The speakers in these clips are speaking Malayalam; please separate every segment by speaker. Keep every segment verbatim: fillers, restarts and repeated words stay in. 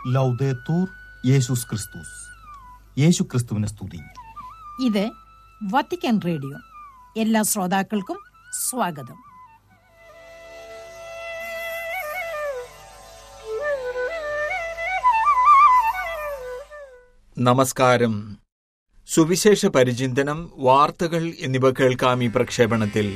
Speaker 1: ലൗദേത്തൂർ യേശുസ് ക്രിസ്തുസ്. യേശു ക്രിസ്തുവിനെ സ്തുതി.
Speaker 2: ഇത് വത്തിക്കാൻ റേഡിയോ. എല്ലാ ശ്രോതാക്കൾക്കും സ്വാഗതം.
Speaker 3: നമസ്കാരം. സുവിശേഷ പരിചിന്തനം, വാർത്തകൾ എന്നിവ കേൾക്കാം ഈ പ്രക്ഷേപണത്തിൽ.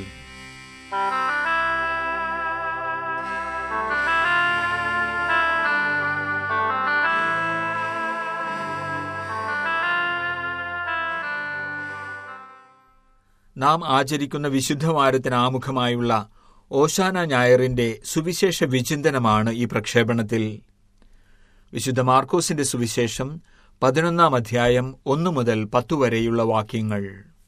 Speaker 3: നാം ആചരിക്കുന്ന വിശുദ്ധവാരത്തിന് ആമുഖമായുള്ള ഓശാന ഞായറിന്റെ സുവിശേഷ വിചിന്തനമാണ് ഈ പ്രക്ഷേപണത്തിൽ. വിശുദ്ധ മാർക്കോസിന്റെ സുവിശേഷം പതിനൊന്നാം അധ്യായം ഒന്നു മുതൽ പത്തു വരെയുള്ള വാക്യങ്ങൾ.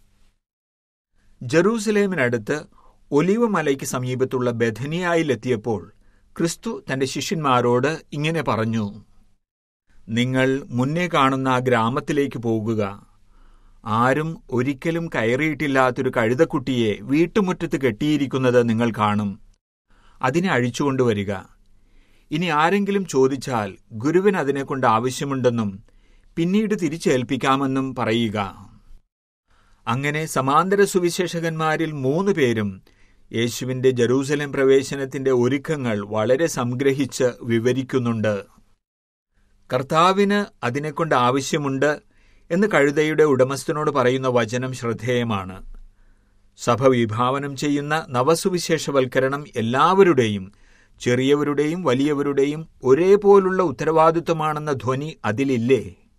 Speaker 3: ജെറൂസലേമിനടുത്ത് ഒലിവ് മലയ്ക്ക് സമീപത്തുള്ള ബെഥനിയായിലെത്തിയപ്പോൾ ക്രിസ്തു തന്റെ ശിഷ്യന്മാരോട് ഇങ്ങനെ പറഞ്ഞു: നിങ്ങൾ മുന്നേ കാണുന്ന ആ ഗ്രാമത്തിലേക്ക് പോകുക. ആരും ഒരിക്കലും കയറിയിട്ടില്ലാത്തൊരു കഴുതക്കുട്ടിയെ വീട്ടുമുറ്റത്ത് കെട്ടിയിരിക്കുന്നത് നിങ്ങൾ കാണും. അതിനെ അഴിച്ചുകൊണ്ടുവരിക. ഇനി ആരെങ്കിലും ചോദിച്ചാൽ ഗുരുവിന് അതിനെക്കൊണ്ട് ആവശ്യമുണ്ടെന്നും പിന്നീട് തിരിച്ചേൽപ്പിക്കാമെന്നും പറയുക. അങ്ങനെ സമാന്തര സുവിശേഷകന്മാരിൽ മൂന്ന് പേരും യേശുവിന്റെ ജെറൂസലേം പ്രവേശനത്തിന്റെ ഒരുക്കങ്ങൾ വളരെ സംഗ്രഹിച്ച് വിവരിക്കുന്നുണ്ട്. കർത്താവിന് അതിനെക്കൊണ്ട് ആവശ്യമുണ്ട് എന്ന് കഴുതയുടെ ഉടമസ്ഥനോട് പറയുന്ന വചനം ശ്രദ്ധേയമാണ്. സഭ വിഭാവനം ചെയ്യുന്ന നവസുവിശേഷവൽക്കരണം എല്ലാവരുടെയും, ചെറിയവരുടെയും വലിയവരുടെയും ഒരേപോലുള്ള ഉത്തരവാദിത്വമാണെന്ന ധ്വനി അതിലില്ലേ?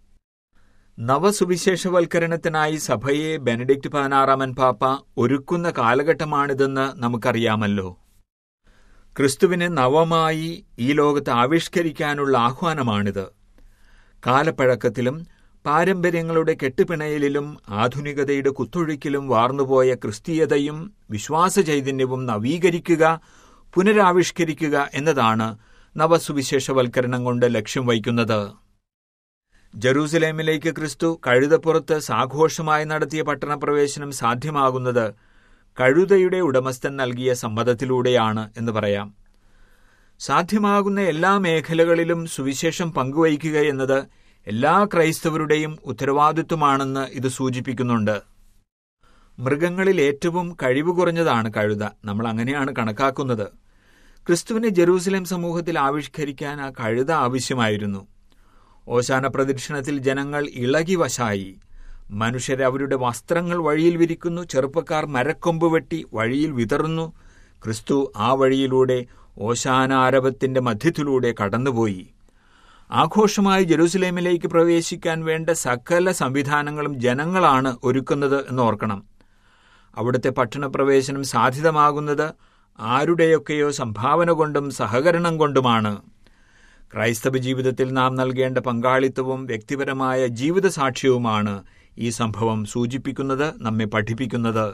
Speaker 3: നവസുവിശേഷവൽക്കരണത്തിനായി സഭയെ ബെനഡിക്ട് പതിനാറാമൻ പാപ്പ ഒരുക്കുന്ന കാലഘട്ടമാണിതെന്ന് നമുക്കറിയാമല്ലോ. ക്രിസ്തുവിനെ നവമായി ഈ ലോകത്ത് ആവിഷ്കരിക്കാനുള്ള ആഹ്വാനമാണിത്. കാലപ്പഴക്കത്തിലും പാരമ്പര്യങ്ങളുടെ കെട്ടുപിണയലിലും ആധുനികതയുടെ കുത്തൊഴുക്കിലും വാർന്നുപോയ ക്രിസ്തീയതയും വിശ്വാസചൈതന്യവും നവീകരിക്കുക, പുനരാവിഷ്കരിക്കുക എന്നതാണ് നവസുവിശേഷവൽക്കരണം കൊണ്ട് ലക്ഷ്യം വയ്ക്കുന്നത്. ജെറൂസലേമിലേക്ക് ക്രിസ്തു കഴുതപ്പുറത്ത് സാഘോഷമായി നടത്തിയ പട്ടണപ്രവേശനം സാധ്യമാകുന്നത് കഴുതയുടെ ഉടമസ്ഥൻ നൽകിയ സമ്മതത്തിലൂടെയാണ് എന്ന് പറയാം. സാധ്യമാകുന്ന എല്ലാ മേഖലകളിലും സുവിശേഷം പങ്കുവയ്ക്കുക എന്നത് എല്ലാ ക്രൈസ്തവരുടെയും ഉത്തരവാദിത്വമാണെന്ന് ഇത് സൂചിപ്പിക്കുന്നുണ്ട്. മൃഗങ്ങളിൽ ഏറ്റവും കഴിവ് കുറഞ്ഞതാണ് കഴുത. നമ്മൾ അങ്ങനെയാണ് കണക്കാക്കുന്നത്. ക്രിസ്തുവിനെ ജെറൂസലേം സമൂഹത്തിൽ ആവിഷ്കരിക്കാൻ ആ കഴുത ആവശ്യമായിരുന്നു. ഓശാന പ്രദക്ഷിണത്തിൽ ജനങ്ങൾ ഇളകി വശായി. മനുഷ്യർ അവരുടെ വസ്ത്രങ്ങൾ വഴിയിൽ വിരിക്കുന്നു. ചെറുപ്പക്കാർ മരക്കൊമ്പ് വെട്ടി വഴിയിൽ വിതറുന്നു. ക്രിസ്തു ആ വഴിയിലൂടെ ഓശാനാരവത്തിന്റെ മധ്യത്തിലൂടെ കടന്നുപോയി. ആഘോഷമായി ജെറൂസലേമിലേക്ക് പ്രവേശിക്കാൻ വേണ്ട സകല സംവിധാനങ്ങളും ജനങ്ങളാണ് ഒരുക്കുന്നത് എന്നോർക്കണം. അവിടുത്തെ പട്ടണപ്രവേശനം സാധ്യതമാകുന്നത് ആരുടെയൊക്കെയോ സംഭാവന കൊണ്ടും സഹകരണം കൊണ്ടുമാണ്. ക്രൈസ്തവ ജീവിതത്തിൽ നാം നൽകേണ്ട പങ്കാളിത്തവും വ്യക്തിപരമായ ജീവിതസാക്ഷ്യവുമാണ് ഈ സംഭവം സൂചിപ്പിക്കുന്നത്, നമ്മെ പഠിപ്പിക്കുന്നത്.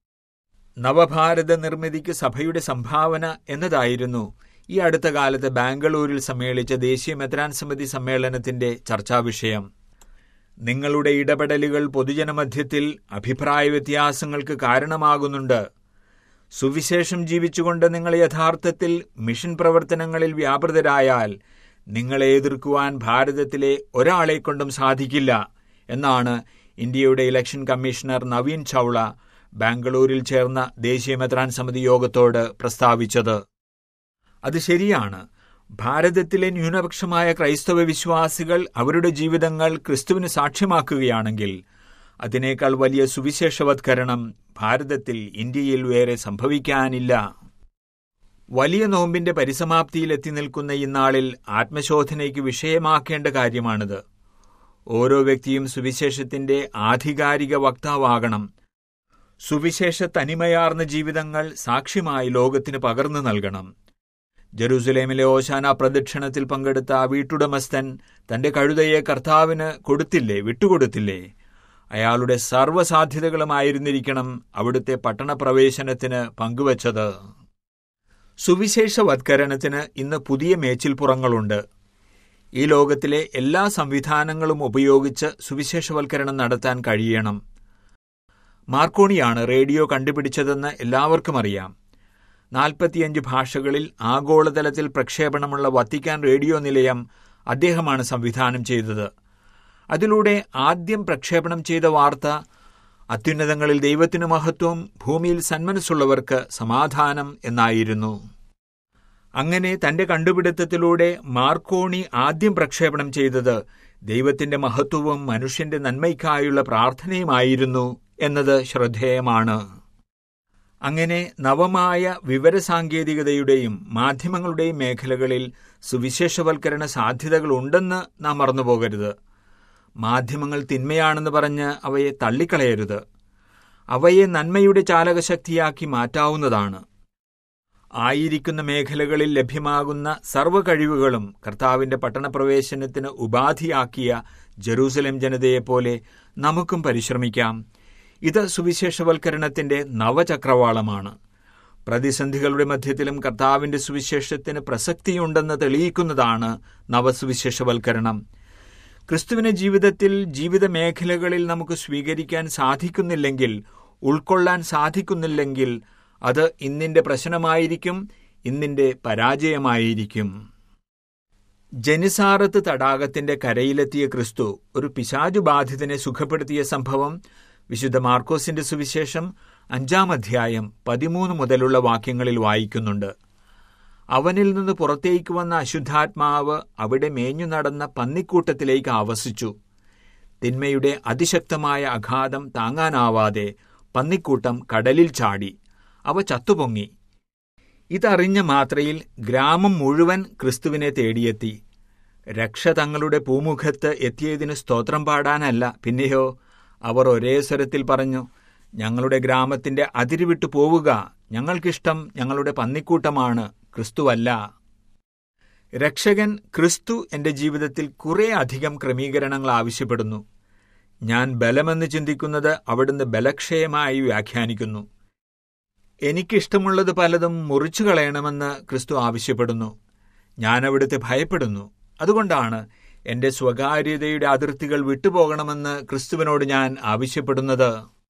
Speaker 3: നവഭാരത നിർമ്മിതിക്ക് സഭയുടെ സംഭാവന എന്നതായിരുന്നു ഈ അടുത്ത കാലത്ത് ബാംഗ്ലൂരിൽ സമ്മേളിച്ച ദേശീയ മെത്രാൻ സമിതി സമ്മേളനത്തിന്റെ ചർച്ചാവിഷയം. നിങ്ങളുടെ ഇടപെടലുകൾ പൊതുജനമധ്യത്തിൽ അഭിപ്രായ വ്യത്യാസങ്ങൾക്ക് കാരണമാകുന്നുണ്ട്. സുവിശേഷം ജീവിച്ചുകൊണ്ട് നിങ്ങൾ യഥാർത്ഥത്തിൽ മിഷൻ പ്രവർത്തനങ്ങളിൽ വ്യാപൃതരായാൽ നിങ്ങളെ എതിർക്കുവാൻ ഭാരതത്തിലെ ഒരാളെക്കൊണ്ടും സാധിക്കില്ല എന്നാണ് ഇന്ത്യയുടെ ഇലക്ഷൻ കമ്മീഷണർ നവീൻ ചൗള ബാംഗ്ലൂരിൽ ചേർന്ന ദേശീയ മെത്രാൻ സമിതി യോഗത്തോട് പ്രസ്താവിച്ചത്. അത് ശരിയാണ്. ഭാരതത്തിലെ ന്യൂനപക്ഷമായ ക്രൈസ്തവ വിശ്വാസികൾ അവരുടെ ജീവിതങ്ങൾ ക്രിസ്തുവിന് സാക്ഷ്യമാക്കുകയാണെങ്കിൽ അതിനേക്കാൾ വലിയ സുവിശേഷവത്കരണം ഭാരതത്തിൽ, ഇന്ത്യയിൽ വേറെ സംഭവിക്കാനില്ല. വലിയ നോമ്പിന്റെ പരിസമാപ്തിയിൽ എത്തി നിൽക്കുന്ന ഇന്നാളിൽ ആത്മശോധനയ്ക്ക് വിഷയമാക്കേണ്ട കാര്യമാണിത്. ഓരോ വ്യക്തിയും സുവിശേഷത്തിന്റെ ആധികാരിക വക്താവാകണം. സുവിശേഷ തനിമയാർന്ന ജീവിതങ്ങൾ സാക്ഷ്യമായി ലോകത്തിന് പകർന്നു നൽകണം. ജെറൂസലേമിലെ ഓശാന പ്രദക്ഷിണത്തിൽ പങ്കെടുത്ത ആ വീട്ടുടമസ്ഥൻ തന്റെ കഴുതയെ കർത്താവിന് കൊടുത്തില്ലേ, വിട്ടുകൊടുത്തില്ലേ? അയാളുടെ സർവ്വസാധ്യതകളുമായിരുന്നിരിക്കണം അവിടുത്തെ പട്ടണപ്രവേശനത്തിന് പങ്കുവച്ചത്. സുവിശേഷവത്കരണത്തിന് ഇന്ന് പുതിയ മേച്ചിൽപ്പുറങ്ങളുണ്ട്. ഈ ലോകത്തിലെ എല്ലാ സംവിധാനങ്ങളും ഉപയോഗിച്ച് സുവിശേഷവൽക്കരണം നടത്താൻ കഴിയണം. മാർക്കോണിയാണ് റേഡിയോ കണ്ടുപിടിച്ചതെന്ന് എല്ലാവർക്കും അറിയാം. നാൽപ്പത്തിയഞ്ച് ഭാഷകളിൽ ആഗോളതലത്തിൽ പ്രക്ഷേപണമുള്ള വത്തിക്കാൻ റേഡിയോ നിലയം അദ്ദേഹമാണ് സംവിധാനം ചെയ്തത്. അതിലൂടെ ആദ്യം പ്രക്ഷേപണം ചെയ്ത വാർത്ത അത്യുന്നതങ്ങളിൽ ദൈവത്തിനു മഹത്വം, ഭൂമിയിൽ സന്മനസ്സുള്ളവർക്ക് സമാധാനം എന്നായിരുന്നു. അങ്ങനെ തന്റെ കണ്ടുപിടുത്തത്തിലൂടെ മാർക്കോണി ആദ്യം പ്രക്ഷേപണം ചെയ്തത് ദൈവത്തിന്റെ മഹത്വവും മനുഷ്യന്റെ നന്മയ്ക്കായുള്ള പ്രാർത്ഥനയുമായിരുന്നു എന്നത് ശ്രദ്ധേയമാണ്. അങ്ങനെ നവമായ വിവരസാങ്കേതികതയുടെയും മാധ്യമങ്ങളുടെയും മേഖലകളിൽ സുവിശേഷവൽക്കരണ സാധ്യതകളുണ്ടെന്ന് നാം മറന്നുപോകരുത്. മാധ്യമങ്ങൾ തിന്മയാണെന്ന് പറഞ്ഞ് അവയെ തള്ളിക്കളയരുത്. അവയെ നന്മയുടെ ചാലകശക്തിയാക്കി മാറ്റാവുന്നതാണ്. ആയിരിക്കുന്ന മേഖലകളിൽ ലഭ്യമാകുന്ന സർവ്വ കഴിവുകളും കർത്താവിന്റെ പട്ടണപ്രവേശനത്തിന് ഉപാധിയാക്കിയ ജെറൂസലേം ജനതയെപ്പോലെ നമുക്കും പരിശ്രമിക്കാം. ഇത് സുവിശേഷവൽക്കരണത്തിന്റെ നവചക്രവാളമാണ്. പ്രതിസന്ധികളുടെ മധ്യത്തിലും കർത്താവിന്റെ സുവിശേഷത്തിന് പ്രസക്തിയുണ്ടെന്ന് തെളിയിക്കുന്നതാണ് നവസുവിശേഷവൽക്കരണം. ക്രിസ്തുവിനെ ജീവിതത്തിൽ ജീവിത മേഖലകളിൽ നമുക്ക് സ്വീകരിക്കാൻ സാധിക്കുന്നില്ലെങ്കിൽ, ഉൾക്കൊള്ളാൻ സാധിക്കുന്നില്ലെങ്കിൽ, അത് ഇന്നിന്റെ പ്രശ്നമായിരിക്കും, ഇന്നിന്റെ പരാജയമായിരിക്കും. ജനിസാറത്ത് തടാകത്തിന്റെ കരയിലെത്തിയ ക്രിസ്തു ഒരു പിശാചുബാധിതനെ സുഖപ്പെടുത്തിയ സംഭവം വിശുദ്ധ മാർക്കോസിന്റെ സുവിശേഷം അഞ്ചാം അധ്യായം പതിമൂന്ന് മുതലുള്ള വാക്യങ്ങളിൽ വായിക്കുന്നുണ്ട്. അവനിൽ നിന്ന് പുറത്തേക്ക് വന്ന അശുദ്ധാത്മാവ് അവിടെ മേഞ്ഞു നടന്ന പന്നിക്കൂട്ടത്തിലേക്ക് ആവസിച്ചു. തിന്മയുടെ അതിശക്തമായ അഘാതം താങ്ങാനാവാതെ പന്നിക്കൂട്ടം കടലിൽ ചാടി. അവ ചത്തുപൊങ്ങി. ഇതറിഞ്ഞ മാത്രയിൽ ഗ്രാമം മുഴുവൻ ക്രിസ്തുവിനെ തേടിയെത്തി. രക്ഷ തങ്ങളുടെ പൂമുഖത്ത് എത്തിയതിന് സ്തോത്രം പാടാനല്ല, പിന്നെയോ അവർ ഒരേ സ്വരത്തിൽ പറഞ്ഞു, ഞങ്ങളുടെ ഗ്രാമത്തിന്റെ അതിരുവിട്ടു പോവുക, ഞങ്ങൾക്കിഷ്ടം ഞങ്ങളുടെ പന്നിക്കൂട്ടമാണ്, ക്രിസ്തുവല്ല. രക്ഷകൻ ക്രിസ്തു എന്റെ ജീവിതത്തിൽ കുറെ അധികം ക്രമീകരണങ്ങൾ ആവശ്യപ്പെടുന്നു. ഞാൻ ബലമെന്ന് ചിന്തിക്കുന്നത് അവിടുന്ന് ബലക്ഷയമായി വ്യാഖ്യാനിക്കുന്നു. എനിക്കിഷ്ടമുള്ളത് പലതും മുറിച്ചു കളയണമെന്ന് ക്രിസ്തു ആവശ്യപ്പെടുന്നു. ഞാൻ അവിടുത്തെ ഭയപ്പെടുന്നു. അതുകൊണ്ടാണ് എന്റെ സ്വകാര്യതയുടെ അതിർത്തികൾ വിട്ടുപോകണമെന്ന് ക്രിസ്തുവിനോട് ഞാൻ ആവശ്യപ്പെടുന്നത്.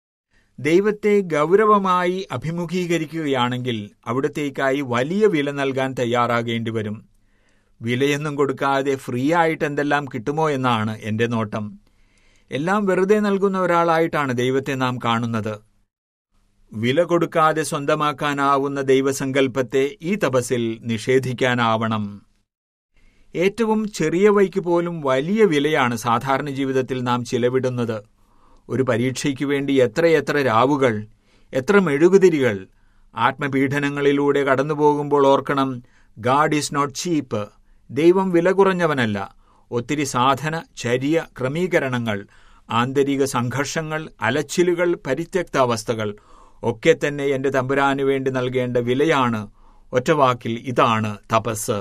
Speaker 3: ദൈവത്തെ ഗൗരവമായി അഭിമുഖീകരിക്കുകയാണെങ്കിൽ അവിടത്തേക്കായി വലിയ വില നൽകാൻ തയ്യാറാകേണ്ടി വരും. വിലയൊന്നും കൊടുക്കാതെ ഫ്രീ ആയിട്ട് എന്തെല്ലാം കിട്ടുമോ എന്നാണ് എന്റെ നോട്ടം. എല്ലാം വെറുതെ നൽകുന്ന ഒരാളായിട്ടാണ് ദൈവത്തെ നാം കാണുന്നത്. വില കൊടുക്കാതെ സ്വന്തമാക്കാനാവുന്ന ദൈവസങ്കല്പത്തെ ഈ തപസ്സിൽ നിഷേധിക്കാനാവണം. ഏറ്റവും ചെറിയവയ്ക്ക് പോലും വലിയ വിലയാണ് സാധാരണ ജീവിതത്തിൽ നാം ചിലവിടുന്നത്. ഒരു പരീക്ഷയ്ക്കു വേണ്ടി എത്രയെത്ര രാവുകൾ, എത്ര മെഴുകുതിരികൾ. ആത്മപീഡനങ്ങളിലൂടെ കടന്നുപോകുമ്പോൾ ഓർക്കണം, ഗാഡ് ഈസ് നോട്ട് ചീപ്പ്. ദൈവം വില കുറഞ്ഞവനല്ല. ഒത്തിരി സാധന, ചര്യ, ക്രമീകരണങ്ങൾ, ആന്തരിക സംഘർഷങ്ങൾ, അലച്ചിലുകൾ, പരിത്യക്താവസ്ഥകൾ ഒക്കെ തന്നെ എന്റെ തമ്പുരാനു വേണ്ടി നൽകേണ്ട വിലയാണ്. ഒറ്റവാക്കിൽ ഇതാണ് തപസ്.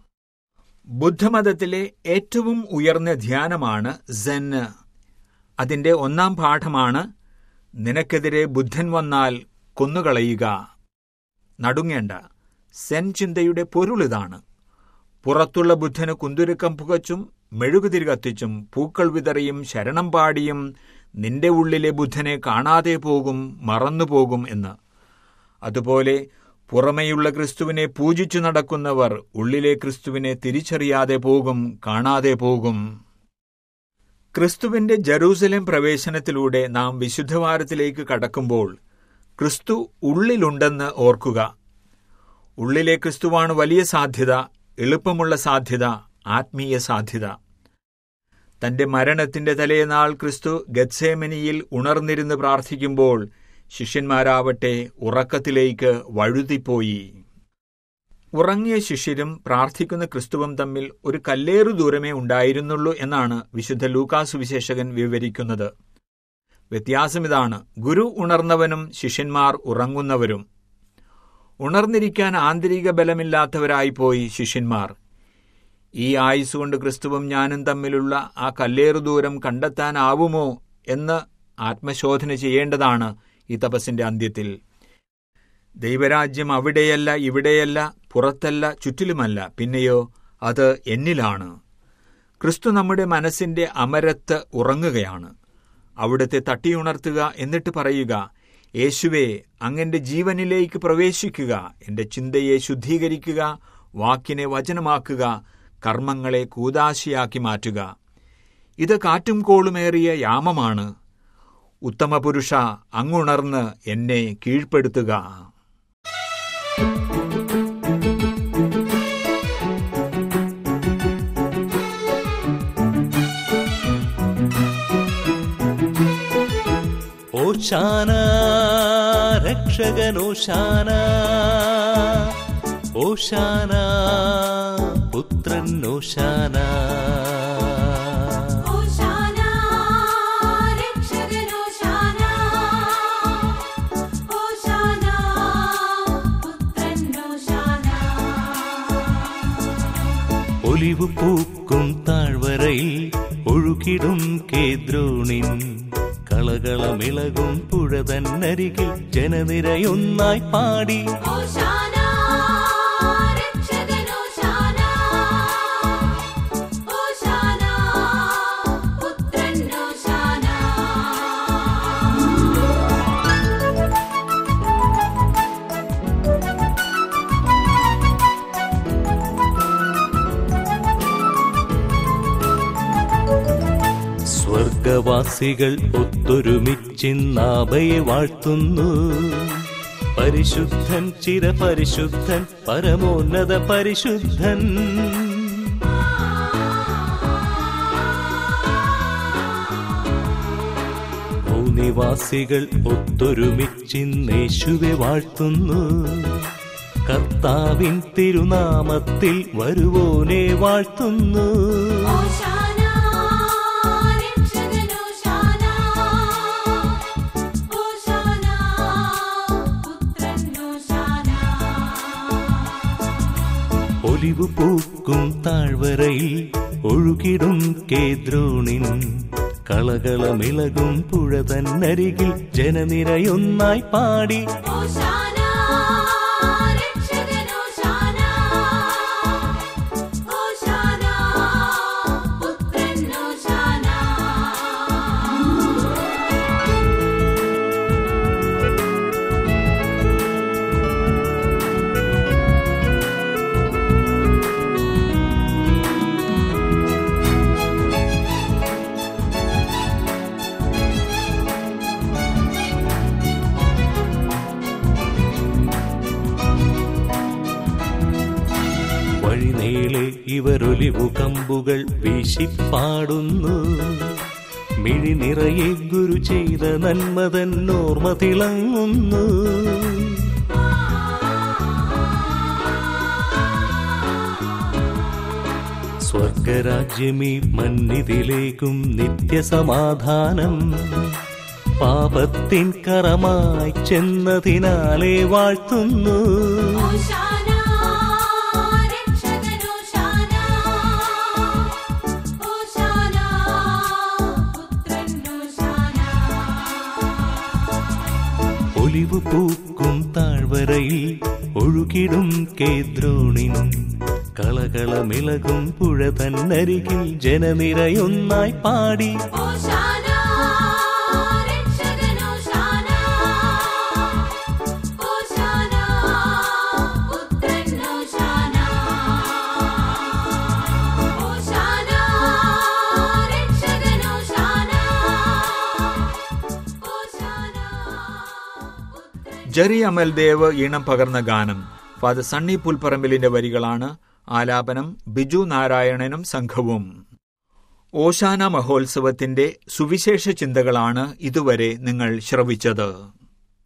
Speaker 3: ബുദ്ധമതത്തിലെ ഏറ്റവും ഉയർന്ന ധ്യാനമാണ് സെൻ. അതിന്റെ ഒന്നാം പാഠമാണ്, നിനക്കെതിരെ ബുദ്ധൻ വന്നാൽ കൊന്നുകളയുക. നടുങ്ങേണ്ട. സെൻ ചിന്തയുടെ പൊരുളിതാണ്. പുറത്തുള്ള ബുദ്ധന് കുന്തുരുക്കം പുകച്ചും മെഴുകുതിരി കത്തിച്ചും പൂക്കൾ വിതറിയും ശരണം പാടിയും നിന്റെ ഉള്ളിലെ ബുദ്ധനെ കാണാതെ പോകും, മറന്നുപോകും എന്ന്. അതുപോലെ പുറമെയുള്ള ക്രിസ്തുവിനെ പൂജിച്ചു നടക്കുന്നവർ ഉള്ളിലെ ക്രിസ്തുവിനെ തിരിച്ചറിയാതെ പോകും, കാണാതെ പോകും. ക്രിസ്തുവിന്റെ ജെറൂസലേം പ്രവേശനത്തിലൂടെ നാം വിശുദ്ധവാരത്തിലേക്ക് കടക്കുമ്പോൾ ക്രിസ്തു ഉള്ളിലുണ്ടെന്ന് ഓർക്കുക. ഉള്ളിലെ ക്രിസ്തുവാണ് വലിയ സാധ്യത, എളുപ്പമുള്ള സാധ്യത, ആത്മീയ സാധ്യത. തന്റെ മരണത്തിന്റെ തലേനാൾ ക്രിസ്തു ഗത്സേമനിയിൽ ഉണർന്നിരുന്ന് പ്രാർത്ഥിക്കുമ്പോൾ ശിഷ്യന്മാരാവട്ടെ ഉറക്കത്തിലേക്ക് വഴുതിപ്പോയി. ഉറങ്ങിയ ശിഷ്യരും പ്രാർത്ഥിക്കുന്ന ക്രിസ്തുവും തമ്മിൽ ഒരു കല്ലേറു ദൂരമേ ഉണ്ടായിരുന്നുള്ളൂ എന്നാണ് വിശുദ്ധ ലൂക്കാസ് സുവിശേഷകൻ വിവരിക്കുന്നത്. വ്യത്യാസമിതാണ്, ഗുരു ഉണർന്നവനും ശിഷ്യന്മാർ ഉറങ്ങുന്നവരും. ഉണർന്നിരിക്കാൻ ആന്തരിക ബലമില്ലാത്തവരായിപ്പോയി ശിഷ്യന്മാർ. ഈ ആയുസ്സുകൊണ്ട് ക്രിസ്തുവും ഞാനും തമ്മിലുള്ള ആ കല്ലേറു ദൂരം കണ്ടെത്താനാവുമോ എന്ന് ആത്മശോധന ചെയ്യേണ്ടതാണ് ഈ തപസ്സിന്റെ അന്ത്യത്തിൽ. ദൈവരാജ്യം അവിടെയല്ല, ഇവിടെയല്ല, പുറത്തല്ല, ചുറ്റിലുമല്ല, പിന്നെയോ അത് എന്നിലാണ്. ക്രിസ്തു നമ്മുടെ മനസ്സിന്റെ അമരത്ത് ഉറങ്ങുകയാണ്. അവിടുത്തെ തട്ടിയുണർത്തുക, എന്നിട്ട് പറയുക, യേശുവേ, അങ്ങന്റെ ജീവനിലേക്ക് പ്രവേശിക്കുക, എന്റെ ചിന്തയെ ശുദ്ധീകരിക്കുക, വാക്കിനെ വചനമാക്കുക, കർമ്മങ്ങളെ കൂദാശിയാക്കി മാറ്റുക. ഇത് കാറ്റും കോളുമേറിയ യാമമാണ്. ഉത്തമപുരുഷ, അങ്ങുണർന്ന് എന്നെ കീഴ്പ്പെടുത്തുക.
Speaker 4: ഓശാന രക്ഷകനോശാന, ഓശാന പുത്രൻ ഓശാന. ഒലിവു പൂക്കും താഴ്വരയിൽ ഒഴുകിടും കേദ്രോണിൻ, കളകളമിളകും പുഴ തന്നരികിൽ ജനനിരയൊന്നായി പാടി. സ്വർഗവാസികൾ ഒത്തൊരുമിച്ചിന്നാബയെ വാഴ്ത്തുന്നു. പരിശുദ്ധൻ ചിരപരിശുദ്ധൻ പരമോന്നത പരിശുദ്ധൻ. ഭൂനിവാസികൾ ഒത്തൊരുമിച്ചിന്നേശുവെ വാഴ്ത്തുന്നു. കർത്താവിൻ തിരുനാമത്തിൽ വരുവോനെ വാഴ്ത്തുന്നു. ഒലിവു പൂക്കും താഴ്വരയിൽ ഒഴുകിടും കേദ്രോണിൻ, കളകളമിളകും പുഴ തന്നരികിൽ ജനനിരയൊന്നായി പാടി. വഴിനീളെ ഇവരൊലിവു കമ്പുകൾ വീശിപ്പാടുന്നു. മിഴി നിറയെ ഗുരു ചെയ്ത നന്മതൻ ഓർമ്മ തിളങ്ങുന്നു. സ്വർഗരാജ്യമീ മന്നിതിലേക്കും നിത്യസമാധാനം, പാപത്തിൻ കറമായി ചെന്നതിനാലെ വാഴ്ത്തുന്നു. ഒലിവു പൂക്കും താഴ്വരയിൽ ഒഴുകിടും കേദ്രോണിൻ, കളകളമിളകും പുഴ തന്നരികിൽ ജനനിരയൊന്നായി പാടി.
Speaker 3: ജെറി അമൽദേവ് ഈണം പകർന്ന ഗാനം ഫാദർ സണ്ണി പുൽപ്പറമ്പിലിന്റെ വരികളാണ്. ആലാപനം ബിജു നാരായണനും സംഘവും. ഓശാന മഹോത്സവത്തിന്റെ സുവിശേഷ ചിന്തകളാണ് ഇതുവരെ നിങ്ങൾ ശ്രവിച്ചത്.